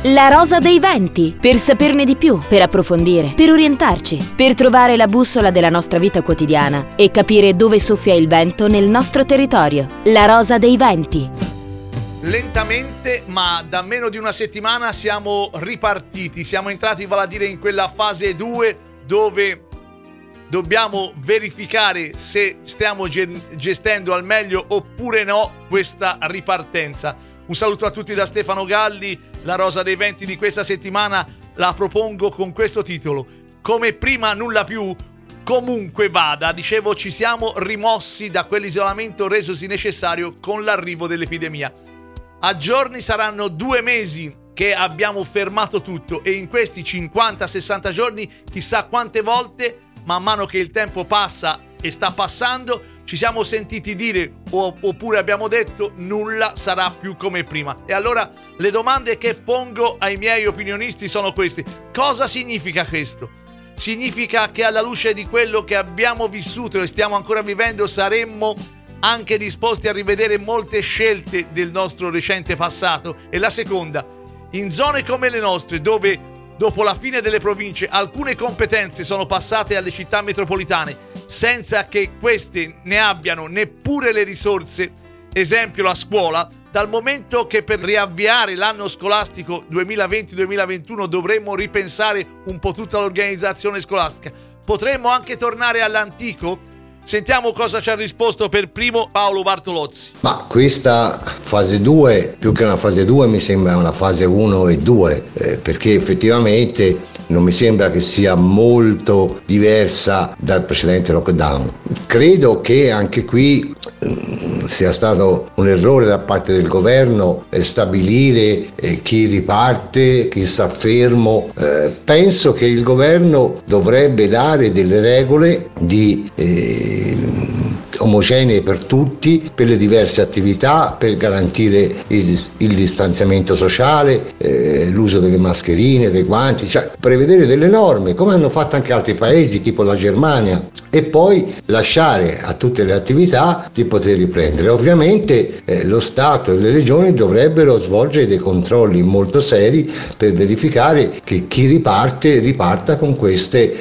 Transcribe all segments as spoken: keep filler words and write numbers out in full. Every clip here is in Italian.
La rosa dei venti, per saperne di più, per approfondire, per orientarci, per trovare la bussola della nostra vita quotidiana e capire dove soffia il vento nel nostro territorio. La rosa dei venti. Lentamente, ma da meno di una settimana siamo ripartiti, siamo entrati, vale a dire, in quella fase due dove dobbiamo verificare se stiamo gestendo al meglio oppure no questa ripartenza. Un saluto a tutti da Stefano Galli. La rosa dei venti di questa settimana la propongo con questo titolo: come prima nulla più, comunque vada. Dicevo, ci siamo rimossi da quell'isolamento resosi necessario con l'arrivo dell'epidemia. A giorni saranno due mesi che abbiamo fermato tutto, e in questi cinquanta sessanta giorni chissà quante volte, man mano che il tempo passa e sta passando, ci siamo sentiti dire oppure abbiamo detto nulla sarà più come prima. E allora le domande che pongo ai miei opinionisti sono queste: cosa significa questo? Significa che alla luce di quello che abbiamo vissuto e stiamo ancora vivendo saremmo anche disposti a rivedere molte scelte del nostro recente passato? E la seconda: in zone come le nostre, dove dopo la fine delle province alcune competenze sono passate alle città metropolitane senza che queste ne abbiano neppure le risorse, esempio la scuola, dal momento che per riavviare l'anno scolastico duemilaventi duemilaventuno dovremmo ripensare un po' tutta l'organizzazione scolastica, potremmo anche tornare all'antico? Sentiamo cosa ci ha risposto per primo Paolo Bartolozzi. Ma questa fase due, più che una fase due, mi sembra una fase uno e due, eh, perché effettivamente non mi sembra che sia molto diversa dal precedente lockdown. Credo che anche qui eh, sia stato un errore da parte del governo eh, stabilire eh, chi riparte, chi sta fermo. Eh, penso che il governo dovrebbe dare delle regole di eh, omogenee per tutti, per le diverse attività, per garantire il, il distanziamento sociale, eh, l'uso delle mascherine, dei guanti, cioè prevedere delle norme come hanno fatto anche altri paesi tipo la Germania, e poi lasciare a tutte le attività di poter riprendere. Ovviamente eh, lo Stato e le regioni dovrebbero svolgere dei controlli molto seri per verificare che chi riparte riparta con queste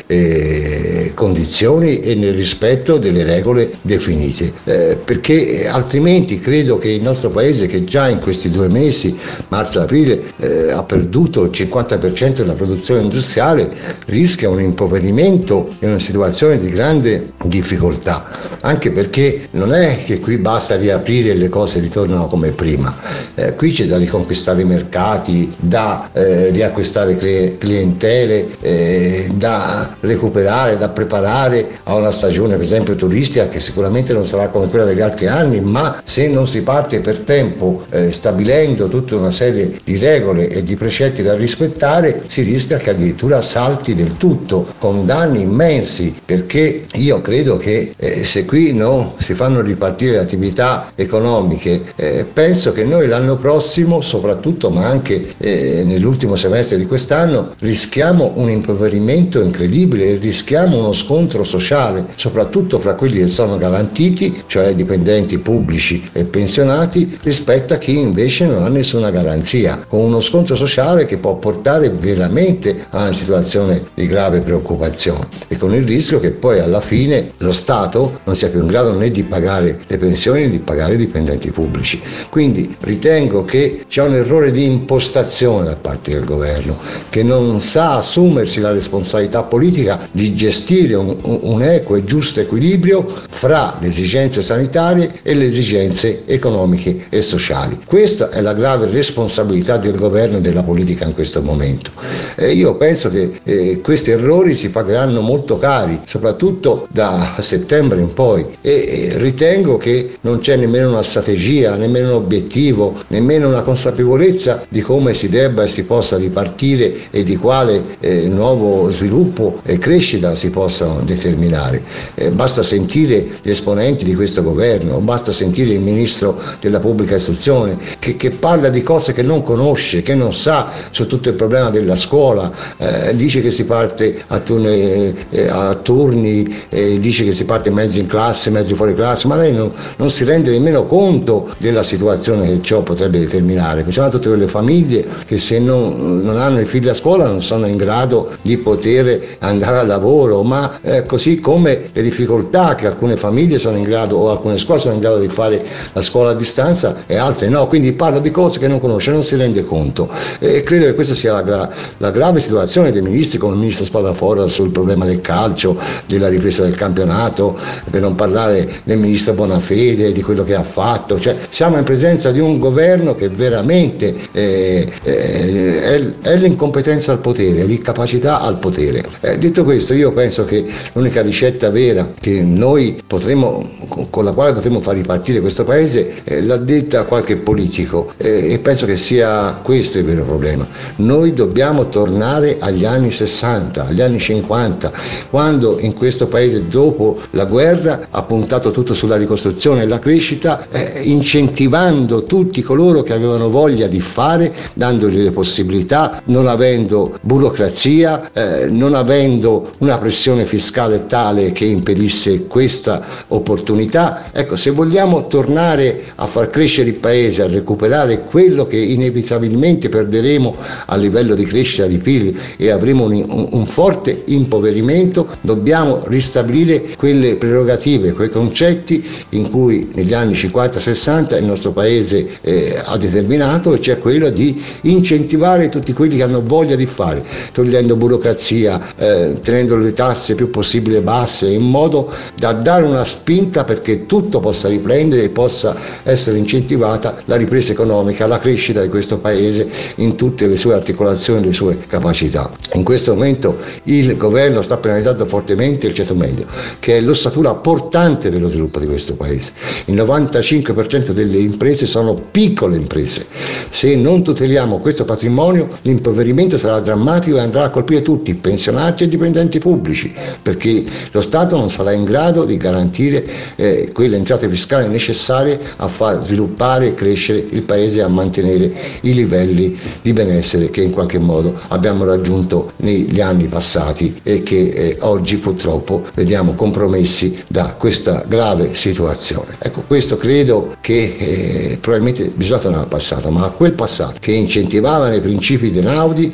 eh, condizioni e nel rispetto delle regole definite, eh, perché altrimenti credo che il nostro paese, che già in questi due mesi, marzo e aprile, eh, ha perduto il cinquanta per cento della produzione industriale, rischia un impoverimento e una situazione di grande difficoltà, anche perché non è che qui basta riaprire e le cose ritornano come prima, eh, qui c'è da riconquistare i mercati, da eh, riacquistare cl- clientele, eh, da recuperare, da preparare a una stagione per esempio turistica che sicuramente non sarà come quella degli altri anni, ma se non si parte per tempo eh, stabilendo tutta una serie di regole e di precetti da rispettare, si rischia che addirittura salti del tutto con danni immensi, perché io credo che eh, se qui non si fanno ripartire le attività economiche, eh, penso che noi l'anno prossimo soprattutto, ma anche eh, nell'ultimo semestre di quest'anno, rischiamo un impoverimento incredibile, rischiamo uno scontro sociale, soprattutto fra quelli che sono garantiti, cioè dipendenti pubblici e pensionati, rispetto a chi invece non ha nessuna garanzia, con uno scontro sociale che può portare veramente a una situazione di grave preoccupazione, e con il rischio che poi alla fine lo Stato non sia più in grado né di pagare le pensioni né di pagare i dipendenti pubblici. Quindi ritengo che c'è un errore di impostazione da parte del governo, che non sa assumersi la responsabilità politica di gestire un, un equo e giusto equilibrio fra le esigenze sanitarie e le esigenze economiche e sociali. Questa è la grave responsabilità del governo e della politica in questo momento. E io penso che eh, questi errori si pagheranno molto cari, soprattutto da settembre in poi, e, e ritengo che non c'è nemmeno una strategia, nemmeno un obiettivo, nemmeno una consapevolezza di come si debba e si possa ripartire e di quale eh, nuovo sviluppo e crescita si possano determinare. Eh, basta sentire gli esponenti di questo governo, basta sentire il ministro della pubblica istruzione che, che parla di cose che non conosce, che non sa su tutto il problema della scuola, eh, dice che si parte a turni, eh, a turni eh, dice che si parte mezzi in classe, mezzi fuori classe, ma lei non, non si rende nemmeno conto della situazione che ciò potrebbe determinare. Pensiamo a tutte quelle famiglie che se non, non hanno i figli a scuola non sono in grado di poter andare al lavoro, ma eh, così come le difficoltà che alcune famiglie sono in grado, o alcune scuole sono in grado di fare la scuola a distanza e altre no, quindi parla di cose che non conosce, non si rende conto, e credo che questa sia la, gra- la grave situazione dei ministri, come il ministro Spadafora sul problema del calcio, della ripresa del campionato, per non parlare del ministro Bonafede, di quello che ha fatto. Cioè, siamo in presenza di un governo che veramente eh, eh, è, è l'incompetenza al potere, l'incapacità al potere. Eh, detto questo, io penso che l'unica ricetta vera che noi potremo, con la quale potremo far ripartire questo paese, eh, l'ha detta qualche politico, eh, e penso che sia questo il vero problema. Noi dobbiamo tornare agli anni sessanta, agli anni cinquanta, quando in questo paese, dopo la guerra, ha puntato tutto sulla ricostruzione e la crescita, eh, incentivando tutti coloro che avevano voglia di fare, dandogli le possibilità, non avendo burocrazia, eh, non avendo una pressione fiscale tale che impedisse questa opportunità. Ecco, se vogliamo tornare a far crescere il paese, a recuperare quello che inevitabilmente perderemo a livello di crescita di P I L e avremo un, un, un forte impoverimento, dobbiamo ristabilire quelle prerogative, quei concetti in cui negli anni cinquanta sessanta il nostro paese eh, ha determinato, e cioè quello di incentivare tutti quelli che hanno voglia di fare, togliendo burocrazia, eh, tenendo le tasse più possibile basse, in modo da dare una spinta perché tutto possa riprendere e possa essere incentivata la ripresa economica, la crescita di questo paese in tutte le sue articolazioni, le sue capacità. In questo momento il governo sta penalizzando fortemente il ceto medio, che è l'ossatura portante dello sviluppo di questo paese. Il novantacinque per cento delle imprese sono piccole imprese. Se non tuteliamo questo patrimonio, l'impoverimento sarà drammatico e andrà a colpire tutti, pensionati e dipendenti pubblici, perché lo Stato non sarà in grado di garantire eh, quelle entrate fiscali necessarie a far sviluppare e crescere il paese e a mantenere i livelli di benessere che in qualche modo abbiamo raggiunto negli anni passati e che eh, oggi purtroppo vediamo compromessi da questa grave situazione. Ecco, questo credo che eh, probabilmente bisogna tornare al passato, ma a quel passato che incentivava nei principi di Einaudi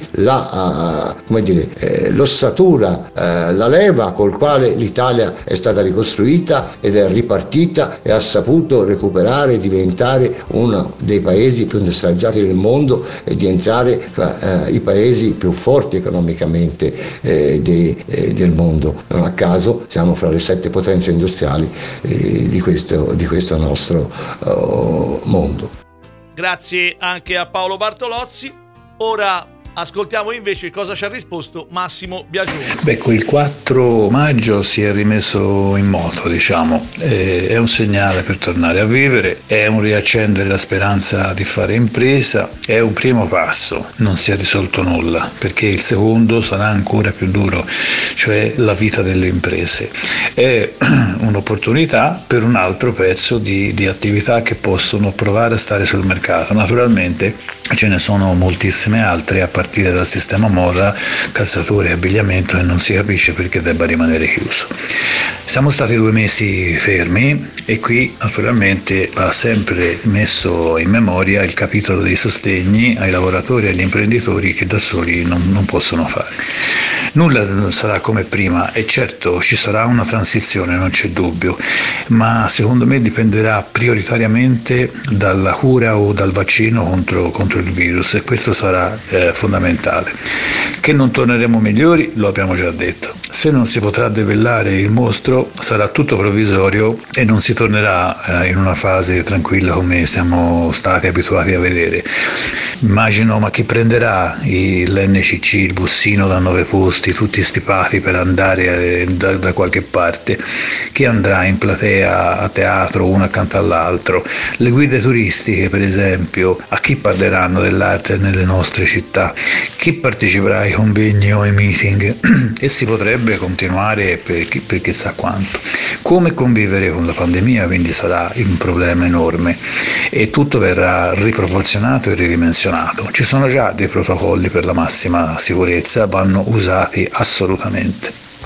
la, uh, come dire, eh, l'ossatura, eh, la leva col quale l'Italia è stata ricostruita ed è ripartita e ha saputo recuperare e diventare uno dei paesi più industrializzati del mondo e di entrare fra eh, i paesi più forti economicamente eh, de, eh, del mondo. Non a caso siamo fra le sette potenze industriali eh, di, questo, di questo nostro uh, mondo. Grazie anche a Paolo Bartolozzi. Ora ascoltiamo invece cosa ci ha risposto Massimo Biagioni. Beh, quel quattro maggio si è rimesso in moto, diciamo, eh, è un segnale per tornare a vivere, è un riaccendere la speranza di fare impresa, è un primo passo, non si è risolto nulla, perché il secondo sarà ancora più duro, cioè la vita delle imprese. È un'opportunità per un altro pezzo di, di attività che possono provare a stare sul mercato. Naturalmente ce ne sono moltissime altre, a partire dal sistema moda, calzature e abbigliamento, e non si capisce perché debba rimanere chiuso. Siamo stati due mesi fermi e qui naturalmente va sempre messo in memoria il capitolo dei sostegni ai lavoratori e agli imprenditori che da soli non, non possono fare. Nulla sarà come prima e certo ci sarà una transizione, non c'è dubbio, ma secondo me dipenderà prioritariamente dalla cura o dal vaccino contro, contro il virus, e questo sarà eh, fondamentale. Che non torneremo migliori lo abbiamo già detto. Se non si potrà debellare il mostro sarà tutto provvisorio e non si tornerà eh, in una fase tranquilla come siamo stati abituati a vedere. Immagino, ma chi prenderà l'N C C, il bussino da nove posti, tutti stipati per andare eh, da, da qualche parte? Chi andrà in platea a teatro uno accanto all'altro? Le guide turistiche, per esempio, a chi parleranno dell'arte nelle nostre città? Chi parteciperà ai convegni o ai meeting? E si potrebbe continuare per, chi, per chissà quanto. Come convivere con la pandemia quindi sarà un problema enorme e tutto verrà riproporzionato e ridimensionato. Ci sono già dei protocolli per la massima sicurezza, vanno usati assolutamente.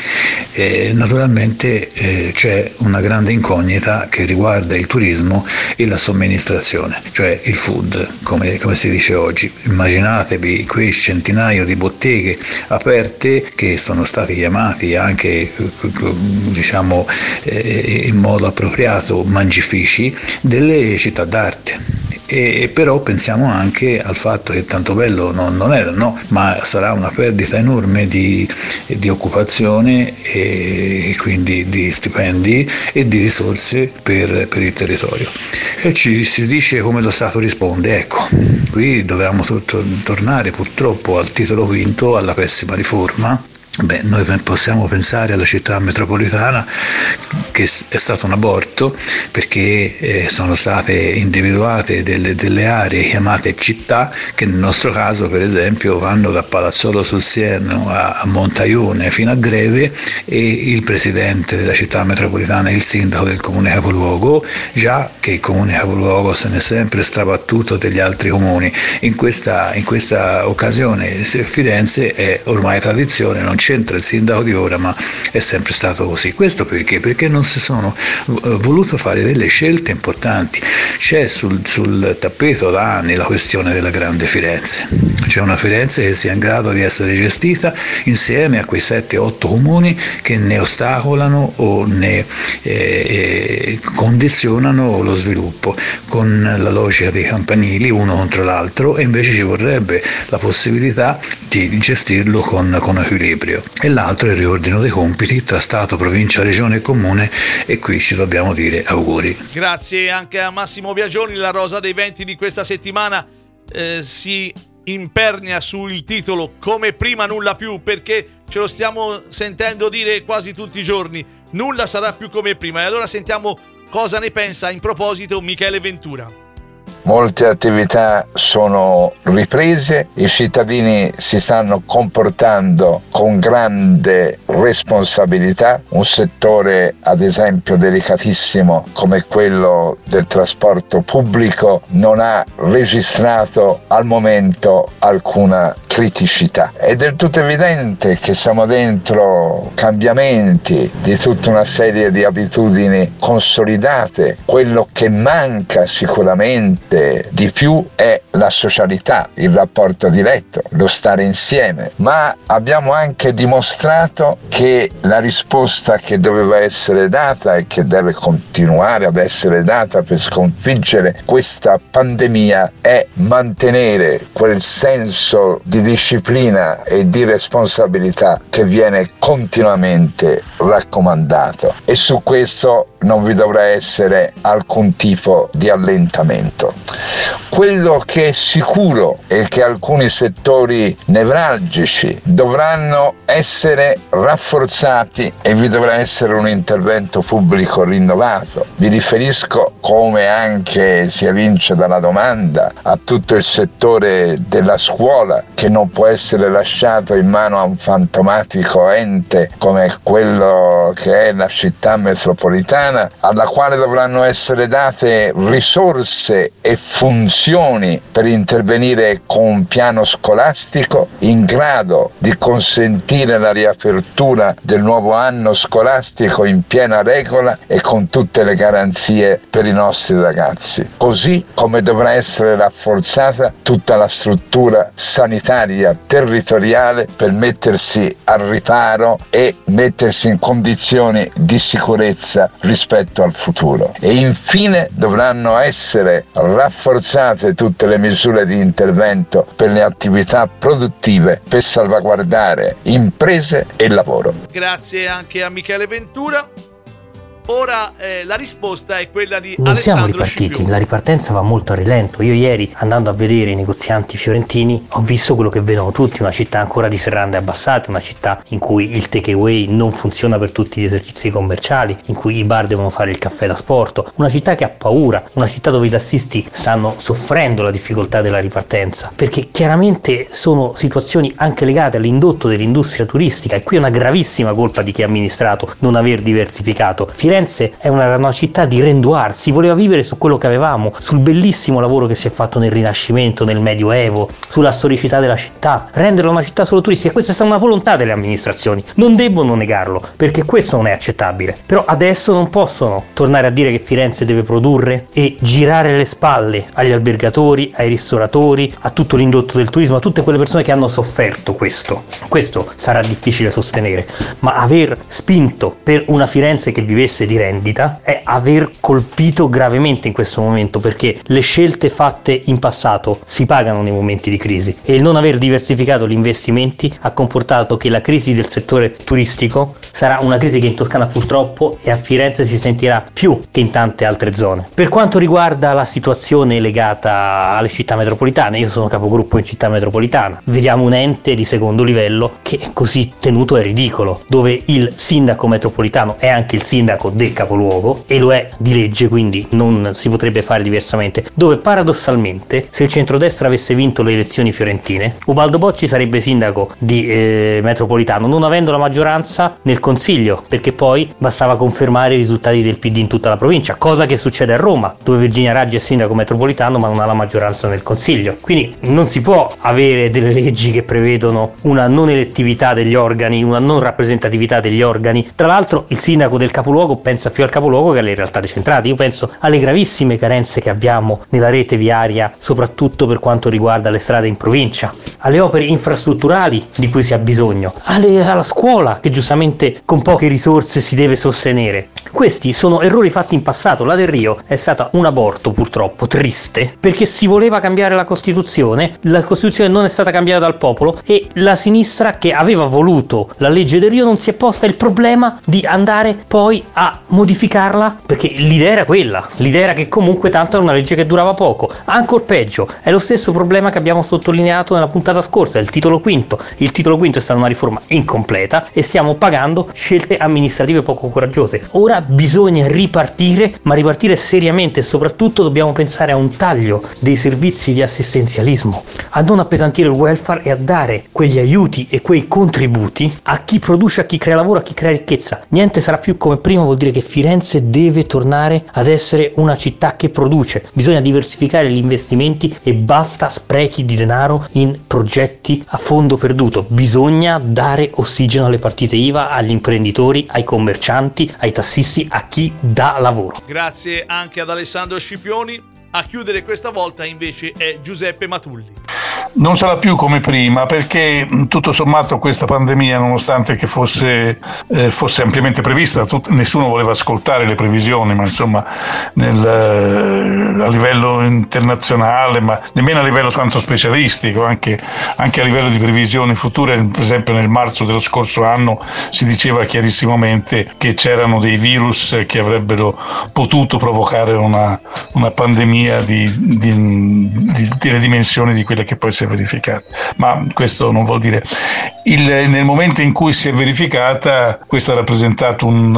Eh, naturalmente eh, c'è una grande incognita che riguarda il turismo e la somministrazione, cioè il food, come, come si dice oggi. Immaginatevi quei centinaio di botteghe aperte che sono stati chiamati anche, diciamo, eh, in modo appropriato mangifici delle città d'arte. E però pensiamo anche al fatto che tanto bello non, non era, no? Ma sarà una perdita enorme di, di occupazione e quindi di stipendi e di risorse per, per il territorio. E ci si dice come lo Stato risponde. Ecco, qui dobbiamo tutto, tornare purtroppo al titolo quinto, alla pessima riforma. Beh, noi possiamo pensare alla città metropolitana che è stato un aborto, perché eh, sono state individuate delle, delle aree chiamate città che nel nostro caso per esempio vanno da Palazzolo sul Sieno a, a Montaione fino a Greve, e il presidente della città metropolitana è il sindaco del comune capoluogo, già che il comune capoluogo se ne è sempre strabattuto degli altri comuni. In questa, in questa occasione Firenze è ormai tradizione, non c'entra il sindaco di ora, ma è sempre stato così. Questo perché? Perché non si sono voluto fare delle scelte importanti. C'è sul, sul tappeto da anni la questione della grande Firenze. C'è una Firenze che sia in grado di essere gestita insieme a quei sette otto comuni che ne ostacolano o ne eh, condizionano lo sviluppo, con la logica dei campanili uno contro l'altro, e invece ci vorrebbe la possibilità di gestirlo con, con equilibrio. E l'altro è il riordino dei compiti tra Stato, provincia, regione e comune, e qui ci dobbiamo dire auguri. Grazie anche a Massimo Biagioni. La rosa dei venti di questa settimana eh, si impernia sul titolo Come prima nulla più, perché ce lo stiamo sentendo dire quasi tutti i giorni, nulla sarà più come prima. E allora sentiamo cosa ne pensa in proposito Michele Ventura. Molte attività sono riprese, i cittadini si stanno comportando con grande responsabilità, un settore ad esempio delicatissimo come quello del trasporto pubblico non ha registrato al momento alcuna criticità. È del tutto evidente che siamo dentro cambiamenti di tutta una serie di abitudini consolidate. Quello che manca sicuramente di più è la socialità, il rapporto diretto, lo stare insieme, ma abbiamo anche dimostrato che la risposta che doveva essere data e che deve continuare ad essere data per sconfiggere questa pandemia è mantenere quel senso di disciplina e di responsabilità che viene continuamente raccomandato, e su questo non vi dovrà essere alcun tipo di allentamento. Quello che è sicuro è che alcuni settori nevralgici dovranno essere rafforzati e vi dovrà essere un intervento pubblico rinnovato. Mi riferisco, come anche si evince dalla domanda, a tutto il settore della scuola, che non può essere lasciato in mano a un fantomatico ente come quello che è la città metropolitana, alla quale dovranno essere date risorse e funzioni per intervenire con un piano scolastico in grado di consentire la riapertura del nuovo anno scolastico in piena regola e con tutte le garanzie per i nostri ragazzi. Così come dovrà essere rafforzata tutta la struttura sanitaria territoriale per mettersi al riparo e mettersi in condizioni di sicurezza rispetto al futuro. E infine dovranno essere rafforzate tutte le misure di intervento per le attività produttive per salvaguardare imprese e lavoro. Grazie anche a Michele Ventura. Ora eh, la risposta è quella di non Alessandro siamo ripartiti, Scipioni. La ripartenza va molto a rilento. Io ieri, andando a vedere i negozianti fiorentini, ho visto quello che vedono tutti, una città ancora di serrande abbassate, una città in cui il takeaway non funziona per tutti gli esercizi commerciali, in cui i bar devono fare il caffè da sport, una città che ha paura, una città dove i tassisti stanno soffrendo la difficoltà della ripartenza, perché chiaramente sono situazioni anche legate all'indotto dell'industria turistica, e qui è una gravissima colpa di chi ha amministrato non aver diversificato. Firenze Firenze è una, una città di rendoir, si voleva vivere su quello che avevamo, sul bellissimo lavoro che si è fatto nel Rinascimento, nel Medioevo, sulla storicità della città, renderla una città solo turistica. Questa è stata una volontà delle amministrazioni, non debbono negarlo, perché questo non è accettabile. Però adesso non possono tornare a dire che Firenze deve produrre e girare le spalle agli albergatori, ai ristoratori, a tutto l'indotto del turismo, a tutte quelle persone che hanno sofferto questo. Questo sarà difficile sostenere, ma aver spinto per una Firenze che vivesse di rendita è aver colpito gravemente in questo momento, perché le scelte fatte in passato si pagano nei momenti di crisi e il non aver diversificato gli investimenti ha comportato che la crisi del settore turistico sarà una crisi che in Toscana purtroppo e a Firenze si sentirà più che in tante altre zone. Per quanto riguarda la situazione legata alle città metropolitane, io sono capogruppo in città metropolitana, vediamo un ente di secondo livello che è così tenuto è ridicolo, dove il sindaco metropolitano è anche il sindaco del capoluogo e lo è di legge, quindi non si potrebbe fare diversamente, dove paradossalmente se il centrodestra avesse vinto le elezioni fiorentine Ubaldo Bocci sarebbe sindaco di eh, metropolitano, non avendo la maggioranza nel consiglio, perché poi bastava confermare i risultati del P D in tutta la provincia, cosa che succede a Roma, dove Virginia Raggi è sindaco metropolitano ma non ha la maggioranza nel consiglio. Quindi non si può avere delle leggi che prevedono una non elettività degli organi, una non rappresentatività degli organi. Tra l'altro il sindaco del capoluogo pensa più al capoluogo che alle realtà decentrate. Io penso alle gravissime carenze che abbiamo nella rete viaria, soprattutto per quanto riguarda le strade in provincia, alle opere infrastrutturali di cui si ha bisogno, alle, alla scuola che giustamente con poche risorse si deve sostenere. Questi sono errori fatti in passato. La Del Rio è stata un aborto purtroppo triste perché si voleva cambiare la Costituzione, la Costituzione non è stata cambiata dal popolo e la sinistra che aveva voluto la legge Del Rio non si è posta il problema di andare poi a modificarla, perché l'idea era quella, l'idea era che comunque tanto era una legge che durava poco. Ancor peggio, è lo stesso problema che abbiamo sottolineato nella puntata scorsa, il titolo quinto. Il titolo quinto è stata una riforma incompleta e stiamo pagando scelte amministrative poco coraggiose. Ora bisogna ripartire, ma ripartire seriamente, e soprattutto dobbiamo pensare a un taglio dei servizi di assistenzialismo, a non appesantire il welfare e a dare quegli aiuti e quei contributi a chi produce, a chi crea lavoro, a chi crea ricchezza. Niente sarà più come prima, vuol dire che Firenze deve tornare ad essere una città che produce. Bisogna diversificare gli investimenti e basta sprechi di denaro in progetti a fondo perduto. Bisogna dare ossigeno alle partite I V A, agli imprenditori, ai commercianti, ai tassisti, a chi dà lavoro. Grazie anche ad Alessandro Scipioni. A chiudere questa volta invece è Giuseppe Matulli. Non sarà più come prima, perché tutto sommato questa pandemia, nonostante che fosse, eh, fosse ampiamente prevista, tut- nessuno voleva ascoltare le previsioni, ma insomma nel, eh, a livello internazionale, ma nemmeno a livello tanto specialistico, anche, anche a livello di previsioni future. Per esempio nel marzo dello scorso anno si diceva chiarissimamente che c'erano dei virus che avrebbero potuto provocare una, una pandemia di, di, di, delle dimensioni di quelle che poi si è verificata, ma questo non vuol dire il, nel momento in cui si è verificata, questo ha rappresentato un,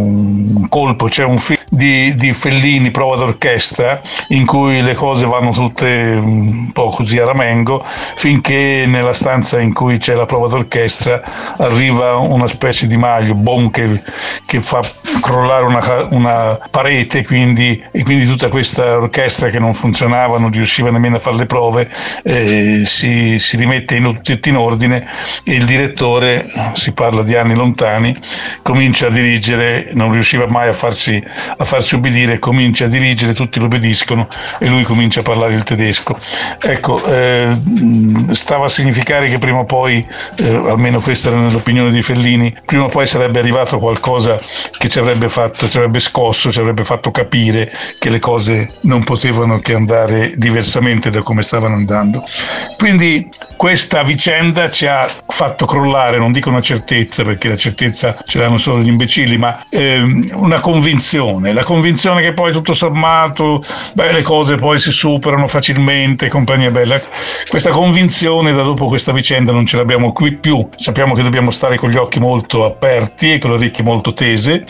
un colpo. C'è un film di, di Fellini, Prova d'orchestra, in cui le cose vanno tutte un po' così a ramengo, finché nella stanza in cui c'è la prova d'orchestra arriva una specie di maglio boom che, che fa crollare una, una parete, quindi, e quindi tutta questa orchestra che non funzionava, non riusciva nemmeno a fare le prove, eh, si, si rimette in, tutto in ordine e il direttore, si parla di anni lontani, comincia a dirigere, non riusciva mai a farsi, a farsi obbedire, comincia a dirigere, tutti lo obbediscono e lui comincia a parlare il tedesco. Ecco, eh, stava a significare che prima o poi, eh, almeno questa era nell'opinione di Fellini, prima o poi sarebbe arrivato qualcosa che ci avrebbe fatto, ci avrebbe scosso, ci avrebbe fatto capire che le cose non potevano che andare diversamente da come stavano andando. Quindi questa vicenda ci ha fatto crollare, non dico una certezza, perché la certezza ce l'hanno solo gli imbecilli, ma ehm, una convinzione, la convinzione che poi tutto sommato beh, le cose poi si superano facilmente, compagnia bella. Questa convinzione da dopo questa vicenda non ce l'abbiamo qui più. Sappiamo che dobbiamo stare con gli occhi molto aperti e con le orecchie molto tese,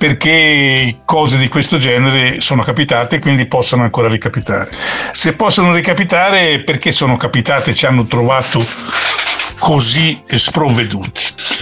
perché cose di questo genere sono capitate e quindi possono ancora ricapitare. Se possono ricapitare, perché sono capitate, ci hanno trovato così sprovveduti.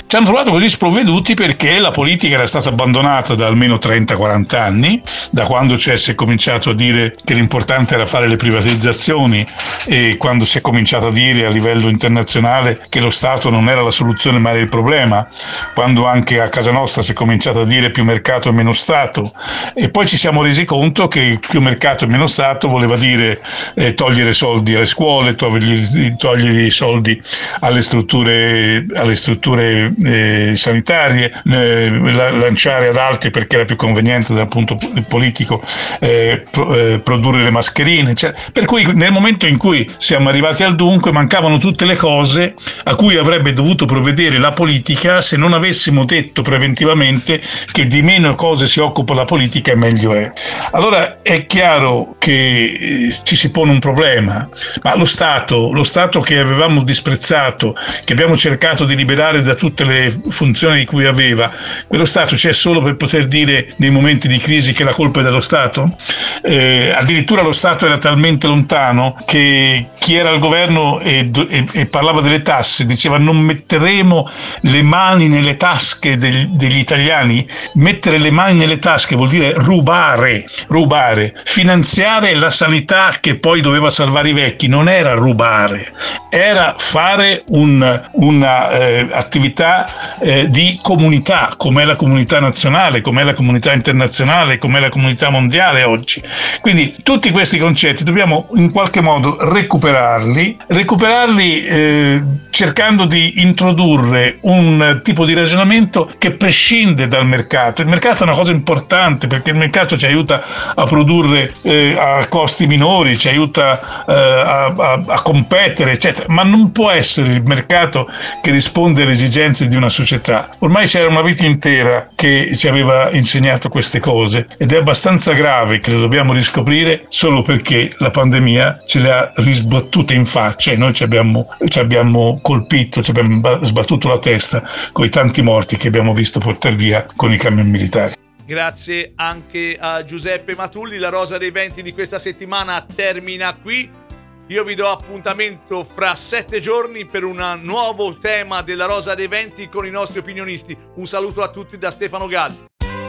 ci hanno trovato così sprovveduti perché la politica era stata abbandonata da almeno trenta quaranta anni, da quando cioè si è cominciato a dire che l'importante era fare le privatizzazioni e quando si è cominciato a dire a livello internazionale che lo Stato non era la soluzione ma era il problema, quando anche a casa nostra si è cominciato a dire più mercato e meno Stato, e poi ci siamo resi conto che più mercato e meno Stato voleva dire eh, togliere soldi alle scuole, togliere, togliere i soldi alle strutture, alle strutture eh, sanitarie, eh, la, lanciare ad altri perché era più conveniente dal punto politico eh, pro, eh, produrre le mascherine, cioè, per cui nel momento in cui siamo arrivati al dunque mancavano tutte le cose a cui avrebbe dovuto provvedere la politica se non avessimo detto preventivamente che di meno cose si occupa la politica e meglio è. Allora è chiaro che eh, ci si pone un problema, ma lo Stato, lo Stato che avevamo disprezzato, che abbiamo cercato di liberare da tutte le funzioni di cui aveva, quello Stato c'è solo per poter dire nei momenti di crisi che la colpa è dello Stato? Eh, addirittura lo Stato era talmente lontano che chi era al governo e, e, e parlava delle tasse diceva non metteremo le mani nelle tasche degli, degli italiani. Mettere le mani nelle tasche vuol dire rubare, rubare, finanziare la sanità che poi doveva salvare i vecchi, non era rubare, era fare un, una eh, attività eh, di comunità, com'è la comunità nazionale, com'è la comunità internazionale, com'è la comunità mondiale oggi. Quindi tutti questi concetti dobbiamo in qualche modo recuperarli, recuperarli eh, cercando di introdurre un tipo di ragionamento che prescinde dal mercato. Il mercato è una cosa importante perché il mercato ci aiuta a produrre eh, a costi minori, ci aiuta eh, a, a, a competere, eccetera, ma non può essere il mercato che risponde alle esigenze di una società. Ormai c'era una vita intera che ci aveva insegnato queste cose ed è abbastanza grave che le dobbiamo riscoprire solo perché la pandemia ce le ha risbattute in faccia e noi ci abbiamo, ci abbiamo colpito, ci abbiamo sbattuto la testa con i tanti morti che abbiamo visto portare via con i camion militari. Grazie anche a Giuseppe Matulli. La Rosa dei Venti di questa settimana termina qui. Io vi do appuntamento fra sette giorni per un nuovo tema della Rosa dei Venti con i nostri opinionisti. Un saluto a tutti da Stefano Galli.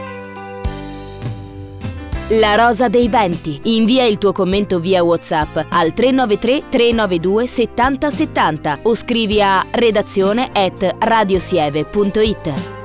La Rosa dei Venti. Invia il tuo commento via WhatsApp al tre nove tre tre nove due settanta settanta o scrivi a redazione at radiosieve punto it.